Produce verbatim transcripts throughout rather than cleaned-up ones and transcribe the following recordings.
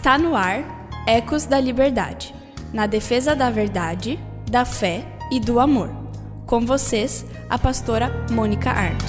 Está no ar Ecos da Liberdade, na defesa da verdade, da fé e do amor. Com vocês, a pastora Mônica Arndt.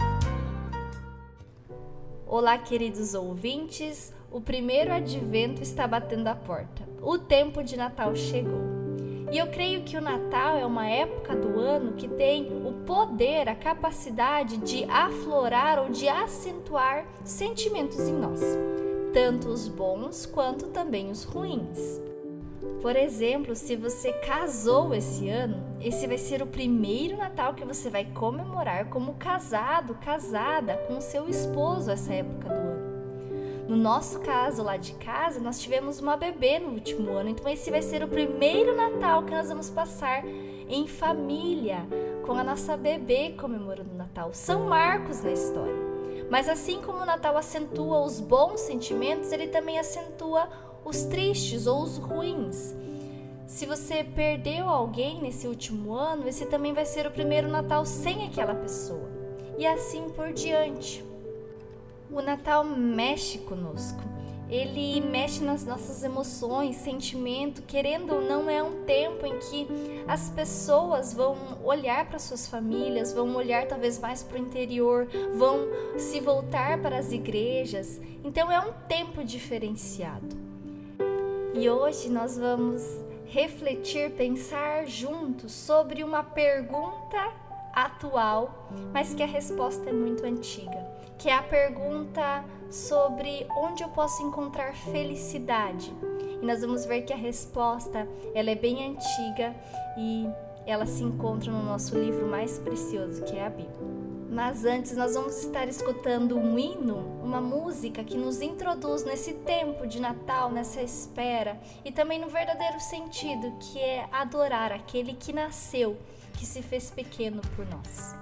Olá, queridos ouvintes, o primeiro advento está batendo a porta. O tempo de Natal chegou. E eu creio que o Natal é uma época do ano que tem o poder, a capacidade de aflorar ou de acentuar sentimentos em nós, tanto os bons quanto também os ruins. Por exemplo, se você casou esse ano, esse vai ser o primeiro Natal que você vai comemorar como casado, casada com o seu esposo essa época do ano. No nosso caso, lá de casa, nós tivemos uma bebê no último ano, então esse vai ser o primeiro Natal que nós vamos passar em família, com a nossa bebê comemorando o Natal. São marcos na história. Mas assim como o Natal acentua os bons sentimentos, ele também acentua os tristes ou os ruins. Se você perdeu alguém nesse último ano, esse também vai ser o primeiro Natal sem aquela pessoa. E assim por diante. O Natal mexe conosco. Ele mexe nas nossas emoções, sentimento. Querendo ou não, é um tempo em que as pessoas vão olhar para suas famílias, vão olhar talvez mais para o interior, vão se voltar para as igrejas. Então é um tempo diferenciado. E hoje nós vamos refletir, pensar juntos sobre uma pergunta atual, mas que a resposta é muito antiga, que é a pergunta sobre onde eu posso encontrar felicidade. E nós vamos ver que a resposta ela é bem antiga e ela se encontra no nosso livro mais precioso, que é a Bíblia. Mas antes nós vamos estar escutando um hino, uma música que nos introduz nesse tempo de Natal, nessa espera e também no verdadeiro sentido, que é adorar aquele que nasceu, que se fez pequeno por nós.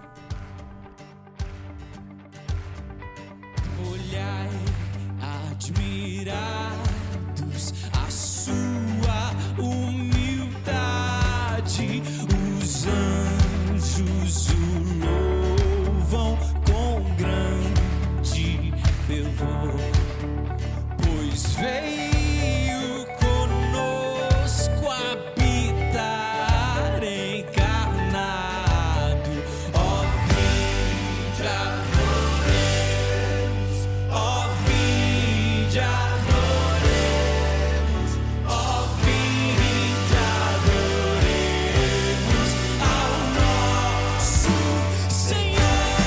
Olhai, admirados, a sua humildade, os anjos o louvam com grande fervor, pois veio conosco habitar encarnado, ó vinde adoremos, ó vinde adoremos, ó vinde adoremos ao nosso Senhor.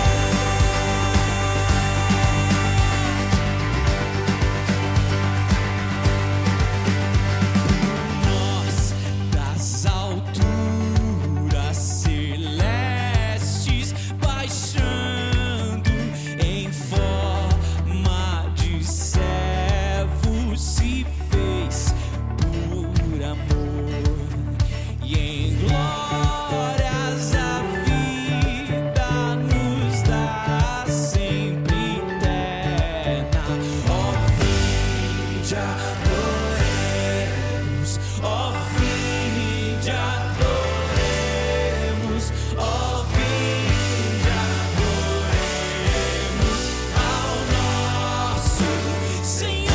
Nós das alturas celestes baixando em forma de servo se fez por amor e em glórias a vida nos dá sempre eterna. Ó vinde adoremos, ó vinde adoremos, ó vinde adoremos ao nosso Senhor.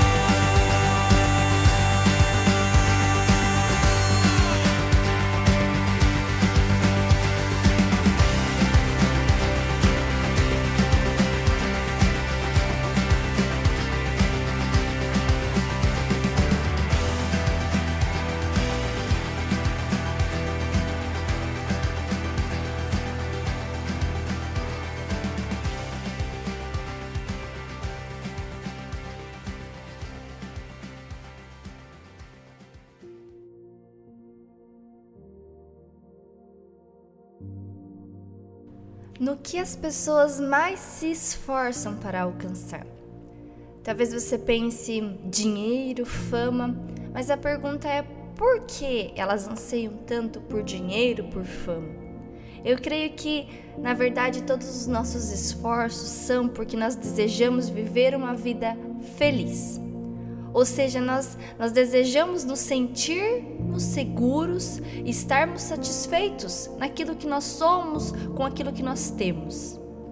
No que as pessoas mais se esforçam para alcançar? Talvez você pense dinheiro, fama, mas a pergunta é por que elas anseiam tanto por dinheiro, por fama? Eu creio que, na verdade, todos os nossos esforços são porque nós desejamos viver uma vida feliz. Ou seja, nós, nós desejamos nos sentirmos seguros, estarmos satisfeitos naquilo que nós somos, com aquilo que nós temos.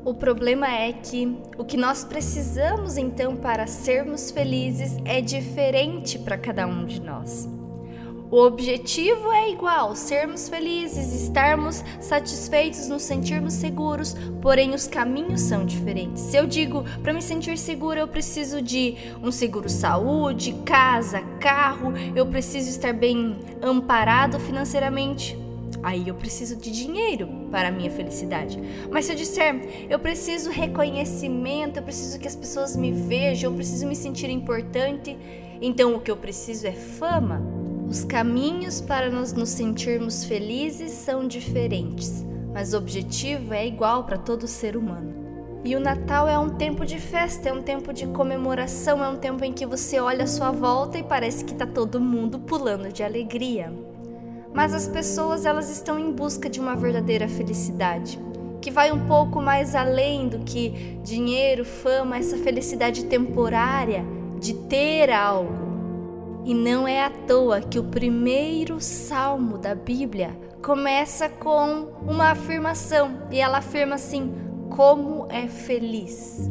O problema é que o que nós precisamos então para sermos felizes é diferente para cada um de nós. O objetivo é igual, sermos felizes, estarmos satisfeitos, nos sentirmos seguros, porém os caminhos são diferentes. Se eu digo, para me sentir segura, eu preciso de um seguro saúde, casa, carro, eu preciso estar bem amparado financeiramente. Aí eu preciso de dinheiro para a minha felicidade. Mas se eu disser, eu preciso reconhecimento, eu preciso que as pessoas me vejam, eu preciso me sentir importante, então o que eu preciso é fama. Os caminhos para nós nos sentirmos felizes são diferentes, mas o objetivo é igual para todo ser humano. E o Natal é um tempo de festa, é um tempo de comemoração, é um tempo em que você olha à sua volta e parece que está todo mundo pulando de alegria. Mas as pessoas, elas estão em busca de uma verdadeira felicidade, que vai um pouco mais além do que dinheiro, fama, essa felicidade temporária de ter algo. E não é à toa que o primeiro salmo da Bíblia começa com uma afirmação, e ela afirma assim: como é feliz.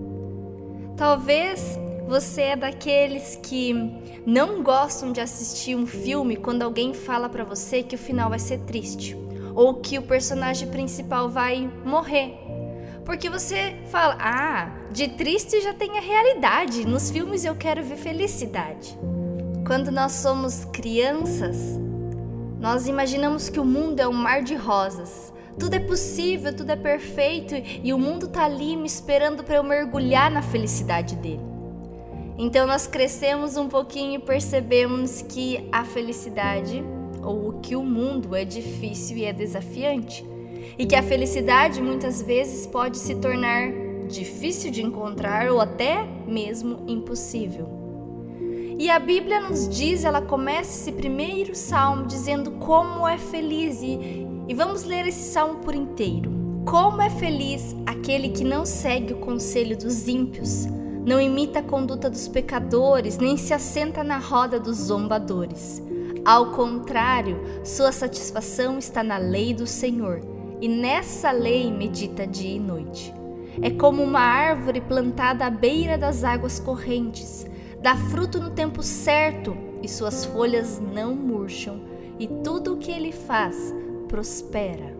Talvez você é daqueles que não gostam de assistir um filme quando alguém fala pra você que o final vai ser triste, ou que o personagem principal vai morrer. Porque você fala, ah, de triste já tem a realidade, nos filmes eu quero ver felicidade. Quando nós somos crianças, nós imaginamos que o mundo é um mar de rosas. Tudo é possível, tudo é perfeito e o mundo tá ali me esperando para eu mergulhar na felicidade dele. Então nós crescemos um pouquinho e percebemos que a felicidade, ou o que o mundo é difícil e é desafiante. E que a felicidade muitas vezes pode se tornar difícil de encontrar ou até mesmo impossível. E a Bíblia nos diz, ela começa esse primeiro salmo dizendo como é feliz. E, e vamos ler esse salmo por inteiro. Como é feliz aquele que não segue o conselho dos ímpios, não imita a conduta dos pecadores, nem se assenta na roda dos zombadores. Ao contrário, sua satisfação está na lei do Senhor, e nessa lei medita dia e noite. É como uma árvore plantada à beira das águas correntes, dá fruto no tempo certo e suas folhas não murcham, e tudo o que ele faz prospera.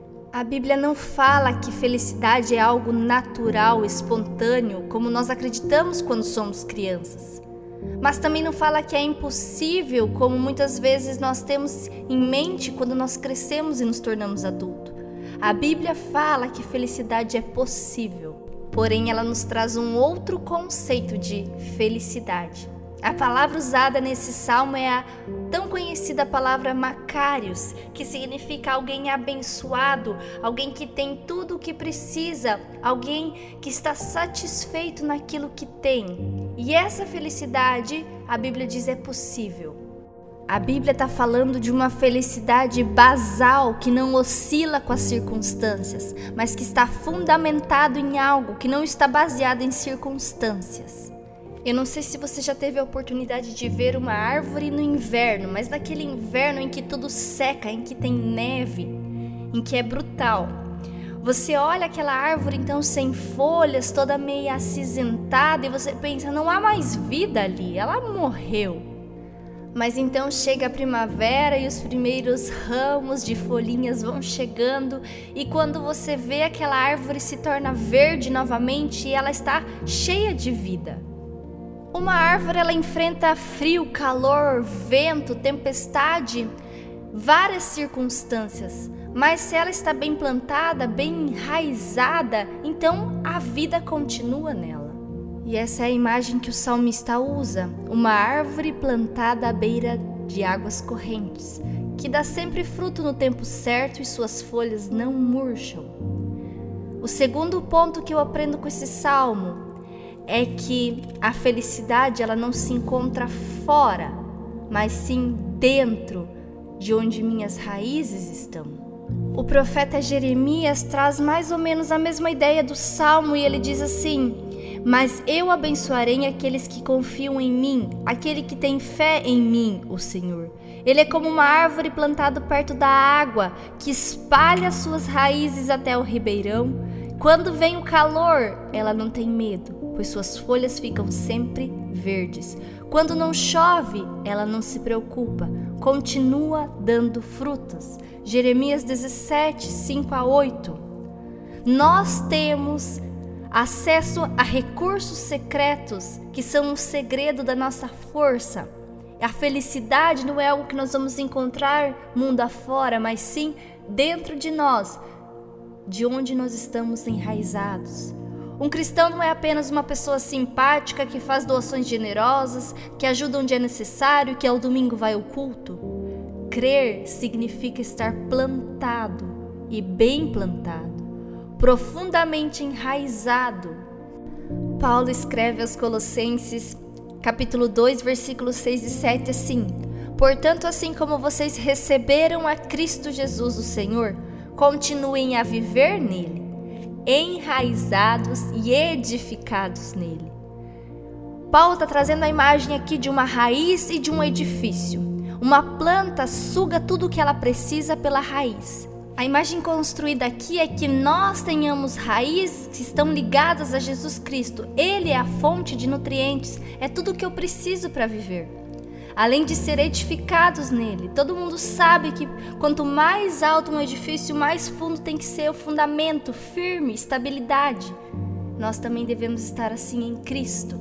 A Bíblia não fala que felicidade é algo natural, espontâneo, como nós acreditamos quando somos crianças. Mas também não fala que é impossível, como muitas vezes nós temos em mente quando nós crescemos e nos tornamos adultos. A Bíblia fala que felicidade é possível. Porém, ela nos traz um outro conceito de felicidade. A palavra usada nesse salmo é a tão conhecida palavra Macários, que significa alguém abençoado, alguém que tem tudo o que precisa, alguém que está satisfeito naquilo que tem. E essa felicidade, a Bíblia diz, é possível. A Bíblia está falando de uma felicidade basal que não oscila com as circunstâncias, mas que está fundamentado em algo que não está baseado em circunstâncias. Eu não sei se você já teve a oportunidade de ver uma árvore no inverno, mas naquele inverno em que tudo seca, em que tem neve, em que é brutal. Você olha aquela árvore então sem folhas, toda meio acinzentada, e você pensa, não há mais vida ali, ela morreu. Mas então chega a primavera e os primeiros ramos de folhinhas vão chegando, e quando você vê aquela árvore se torna verde novamente e ela está cheia de vida. Uma árvore, ela enfrenta frio, calor, vento, tempestade, várias circunstâncias, mas se ela está bem plantada, bem enraizada, então a vida continua nela. E essa é a imagem que o salmista usa, uma árvore plantada à beira de águas correntes, que dá sempre fruto no tempo certo e suas folhas não murcham. O segundo ponto que eu aprendo com esse salmo é que a felicidade, ela não se encontra fora, mas sim dentro de onde minhas raízes estão. O profeta Jeremias traz mais ou menos a mesma ideia do salmo e ele diz assim: mas eu abençoarei aqueles que confiam em mim, aquele que tem fé em mim, o Senhor. Ele é como uma árvore plantada perto da água, que espalha suas raízes até o ribeirão, Quando vem o calor, ela não tem medo, pois suas folhas ficam sempre verdes. Quando não chove, ela não se preocupa, continua dando frutas. Jeremias dezessete, cinco a oito. Nós temos acesso a recursos secretos que são o segredo da nossa força. A felicidade não é algo que nós vamos encontrar mundo afora, mas sim dentro de nós, de onde nós estamos enraizados. Um cristão não é apenas uma pessoa simpática que faz doações generosas, que ajuda onde é necessário, que ao domingo vai ao culto. Crer significa estar plantado e bem plantado, profundamente enraizado. Paulo escreve aos Colossenses, capítulo dois, versículos seis e sete assim: Portanto, assim como vocês receberam a Cristo Jesus o Senhor, continuem a viver nele, enraizados e edificados nele. Paulo está trazendo a imagem aqui de uma raiz e de um edifício. Uma planta suga tudo o que ela precisa pela raiz. A imagem construída aqui é que nós tenhamos raízes que estão ligadas a Jesus Cristo. Ele é a fonte de nutrientes, é tudo o que eu preciso para viver. Além de ser edificados nele, todo mundo sabe que quanto mais alto um edifício, mais fundo tem que ser o fundamento, firme, estabilidade. Nós também devemos estar assim em Cristo.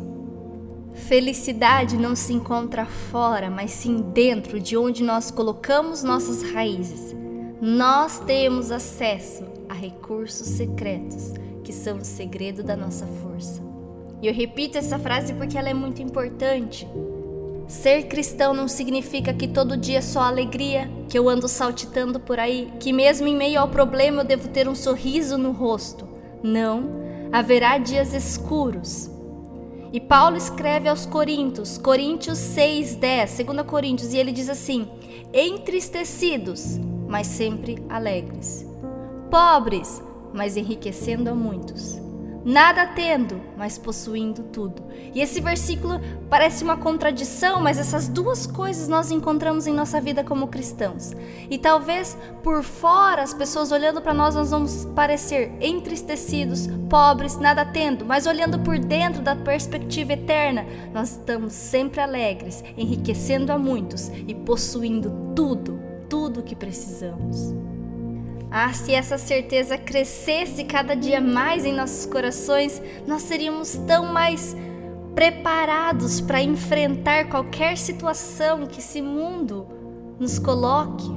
Felicidade não se encontra fora, mas sim dentro de onde nós colocamos nossas raízes. Nós temos acesso a recursos secretos, que são o segredo da nossa força. E eu repito essa frase porque ela é muito importante. Ser cristão não significa que todo dia é só alegria, que eu ando saltitando por aí, que mesmo em meio ao problema eu devo ter um sorriso no rosto. Não, haverá dias escuros. E Paulo escreve aos Coríntios, Coríntios seis, dez, dois Coríntios, e ele diz assim: entristecidos, mas sempre alegres, pobres, mas enriquecendo a muitos, nada tendo, mas possuindo tudo. E esse versículo parece uma contradição, mas essas duas coisas nós encontramos em nossa vida como cristãos. E talvez por fora, as pessoas olhando para nós, nós vamos parecer entristecidos, pobres, nada tendo, mas olhando por dentro da perspectiva eterna, nós estamos sempre alegres, enriquecendo a muitos e possuindo tudo, tudo o que precisamos. Ah, se essa certeza crescesse cada dia mais em nossos corações, nós seríamos tão mais preparados para enfrentar qualquer situação que esse mundo nos coloque.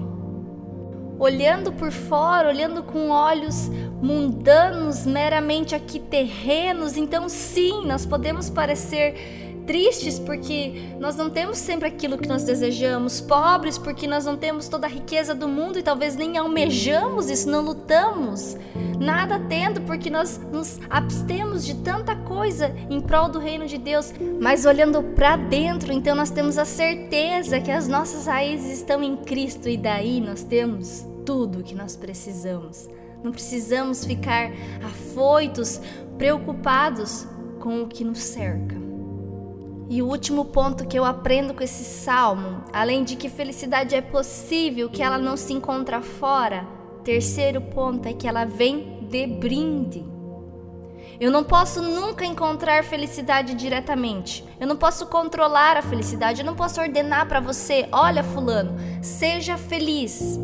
Olhando por fora, olhando com olhos mundanos, meramente aqui terrenos, então sim, nós podemos parecer tristes porque nós não temos sempre aquilo que nós desejamos, pobres porque nós não temos toda a riqueza do mundo e talvez nem almejamos isso, não lutamos, nada tendo porque nós nos abstemos de tanta coisa em prol do reino de Deus, mas olhando para dentro, então nós temos a certeza que as nossas raízes estão em Cristo e daí nós temos tudo o que nós precisamos. Não precisamos ficar afoitos, preocupados com o que nos cerca. E o último ponto que eu aprendo com esse salmo, além de que felicidade é possível, que ela não se encontra fora, terceiro ponto é que ela vem de brinde. Eu não posso nunca encontrar felicidade diretamente. Eu não posso controlar a felicidade. Eu não posso ordenar para você, olha fulano, seja feliz.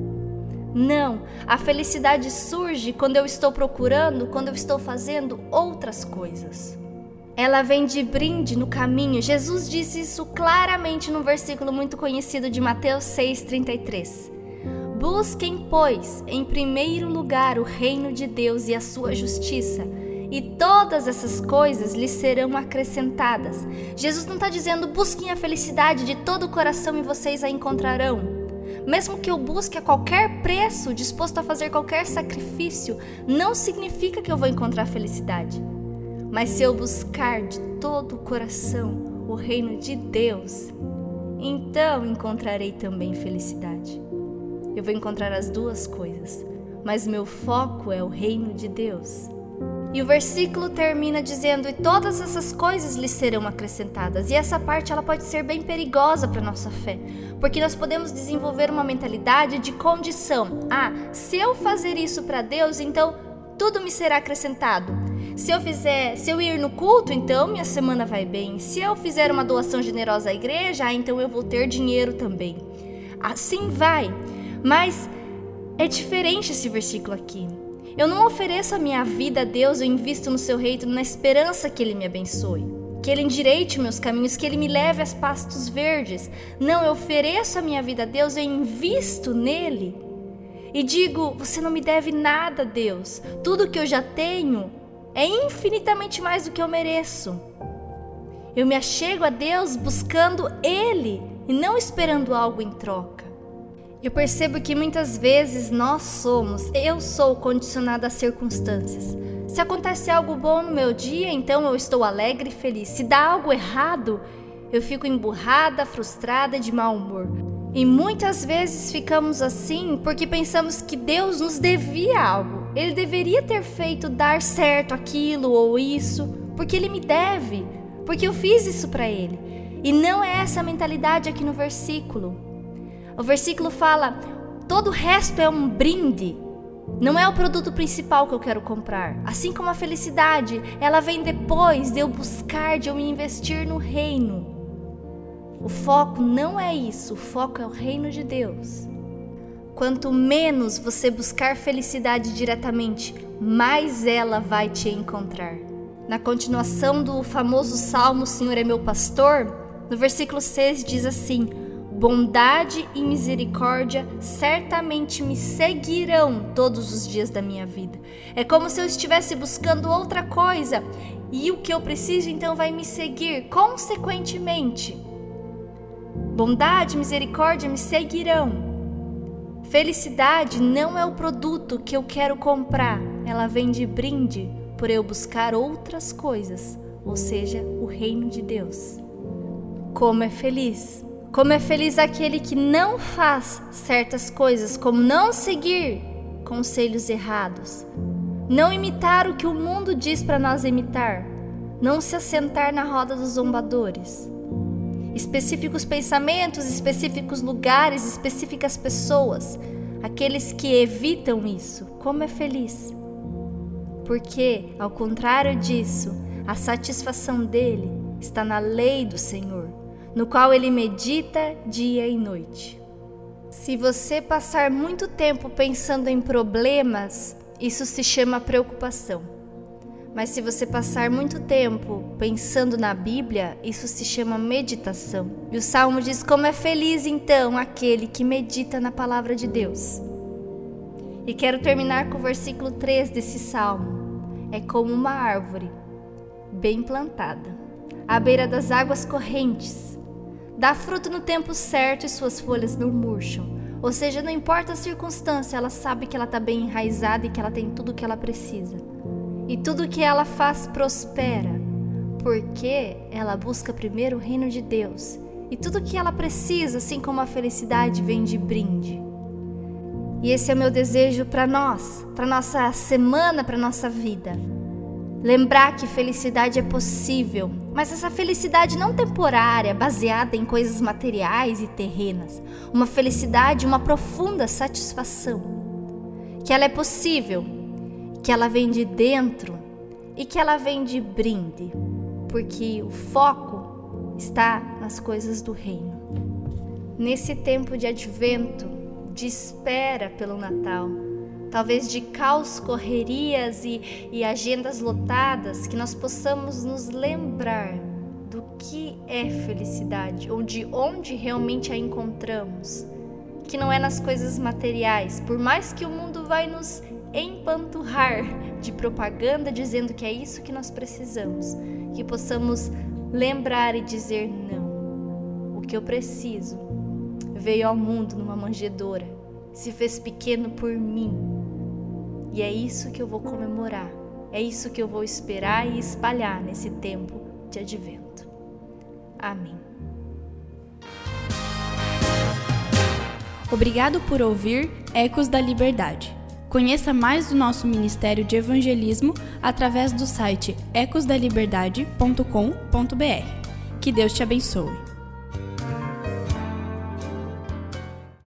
Não, a felicidade surge quando eu estou procurando, quando eu estou fazendo outras coisas. Ela vem de brinde no caminho. Jesus disse isso claramente num versículo muito conhecido de Mateus seis, trinta e três. Busquem, pois, em primeiro lugar o reino de Deus e a sua justiça, e todas essas coisas lhes serão acrescentadas. Jesus não está dizendo busquem a felicidade de todo o coração e vocês a encontrarão. Mesmo que eu busque a qualquer preço, disposto a fazer qualquer sacrifício, não significa que eu vou encontrar felicidade. Mas se eu buscar de todo o coração o reino de Deus, então encontrarei também felicidade. Eu vou encontrar as duas coisas, mas meu foco é o reino de Deus. E o versículo termina dizendo, e todas essas coisas lhes serão acrescentadas. E essa parte ela pode ser bem perigosa para a nossa fé, porque nós podemos desenvolver uma mentalidade de condição. Ah, se eu fazer isso para Deus, então tudo me será acrescentado. Se eu fizer, se eu ir no culto, então minha semana vai bem. Se eu fizer uma doação generosa à igreja, ah, então eu vou ter dinheiro também. Assim vai. Mas é diferente esse versículo aqui. Eu não ofereço a minha vida a Deus, eu invisto no seu reino na esperança que Ele me abençoe, que Ele endireite meus caminhos, que Ele me leve aos pastos verdes. Não, eu ofereço a minha vida a Deus, eu invisto nele. E digo, você não me deve nada, Deus. Tudo que eu já tenho é infinitamente mais do que eu mereço. Eu me achego a Deus buscando Ele e não esperando algo em troca. Eu percebo que muitas vezes nós somos, eu sou condicionada às circunstâncias. Se acontece algo bom no meu dia, então eu estou alegre e feliz. Se dá algo errado, eu fico emburrada, frustrada e de mau humor. E muitas vezes ficamos assim porque pensamos que Deus nos devia algo. Ele deveria ter feito dar certo aquilo ou isso, porque Ele me deve, porque eu fiz isso para Ele. E não é essa a mentalidade aqui no versículo. O versículo fala, todo o resto é um brinde. Não é o produto principal que eu quero comprar. Assim como a felicidade, ela vem depois de eu buscar, de eu me investir no reino. O foco não é isso, o foco é o reino de Deus. Quanto menos você buscar felicidade diretamente, mais ela vai te encontrar. Na continuação do famoso Salmo, o Senhor é meu pastor, no versículo seis diz assim, bondade e misericórdia certamente me seguirão todos os dias da minha vida. É como se eu estivesse buscando outra coisa e o que eu preciso então vai me seguir consequentemente. Bondade e misericórdia me seguirão. Felicidade não é o produto que eu quero comprar, ela vem de brinde por eu buscar outras coisas, ou seja, o reino de Deus. Como é feliz! Como é feliz aquele que não faz certas coisas, como não seguir conselhos errados, não imitar o que o mundo diz para nós imitar, não se assentar na roda dos zombadores. Específicos pensamentos, específicos lugares, específicas pessoas, aqueles que evitam isso, como é feliz. Porque, ao contrário disso, a satisfação dele está na lei do Senhor, no qual ele medita dia e noite. Se você passar muito tempo pensando em problemas, isso se chama preocupação. Mas se você passar muito tempo pensando na Bíblia, isso se chama meditação. E o Salmo diz como é feliz então aquele que medita na palavra de Deus. E quero terminar com o versículo três desse Salmo. É como uma árvore bem plantada, à beira das águas correntes. Dá fruto no tempo certo e suas folhas não murcham. Ou seja, não importa a circunstância, ela sabe que ela está bem enraizada e que ela tem tudo o que ela precisa. E tudo que ela faz prospera, porque ela busca primeiro o reino de Deus. E tudo que ela precisa, assim como a felicidade, vem de brinde. E esse é o meu desejo para nós, para nossa semana, para nossa vida. Lembrar que felicidade é possível, mas essa felicidade não temporária, baseada em coisas materiais e terrenas. Uma felicidade, uma profunda satisfação. Que ela é possível, que ela vem de dentro e que ela vem de brinde, porque o foco está nas coisas do reino. Nesse tempo de advento, de espera pelo Natal, talvez de caos, correrias e, e agendas lotadas, que nós possamos nos lembrar do que é felicidade, ou de onde realmente a encontramos, que não é nas coisas materiais, por mais que o mundo vai nos empanturrar de propaganda dizendo que é isso que nós precisamos, que possamos lembrar e dizer não, o que eu preciso veio ao mundo numa manjedoura, se fez pequeno por mim. E é isso que eu vou comemorar, é isso que eu vou esperar e espalhar nesse tempo de advento. Amém. Obrigado por ouvir Ecos da Liberdade. Conheça mais do nosso Ministério de Evangelismo através do site ecos da liberdade ponto com ponto b r. Que Deus te abençoe.